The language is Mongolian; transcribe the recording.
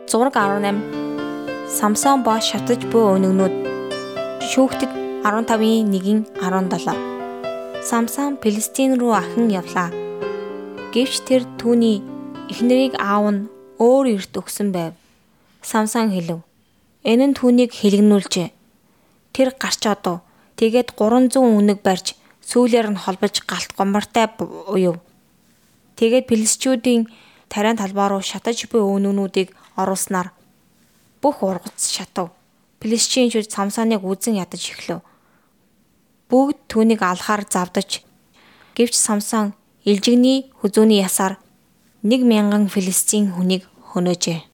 Зураг 18. Самсон ба шатаж буй өнөгнүүд. Шүүхтэд 15-ийн 1-17. Самсон Филистин рүү ахин явлаа. Гэвч тэр түүний эхнэрийг аав нь өөр эрт өгсөн байв. Самсон хэлв. Энэ нь түүнийг хэлгэнүүлжээ. Тэр гарч одов. Тэгээд 300 үнэг барьж сүүлээр нь холбож галт гомбортой уяв. Тэгээд филистичүүдийн тариан талбай руу шатаж буй өнөгнүүдийг оруулснаар бүх ургац шатав. Филистичүүд Самсоныг үзэн ядаж эхлэв. Бүгд түүнийг алахаар завдаж. Гэвч Самсон илжигний хүзүүний ясаар 1,000 филистийн хүнийг хөнөөжээ.